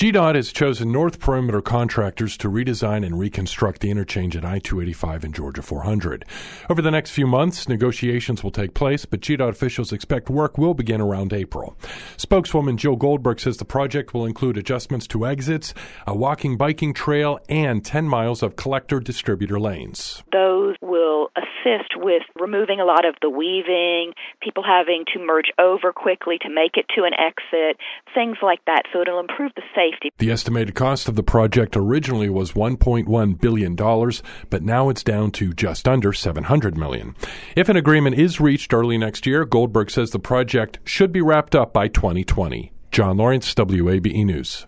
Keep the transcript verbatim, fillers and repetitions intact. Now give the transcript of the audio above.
G D O T has chosen North Perimeter Contractors to redesign and reconstruct the interchange at I two eighty-five and Georgia four hundred. Over the next few months, negotiations will take place, but G D O T officials expect work will begin around April. Spokeswoman Jill Goldberg says the project will include adjustments to exits, a walking biking trail, and ten miles of collector-distributor lanes. Those will assist with removing a lot of the weaving, people having to merge over quickly to make it to an exit, things like that. So it'll improve the safety. The estimated cost of the project originally was one point one billion dollars, but now it's down to just under seven hundred million dollars. If an agreement is reached early next year, Goldberg says the project should be wrapped up by twenty twenty. John Lawrence, W A B E News.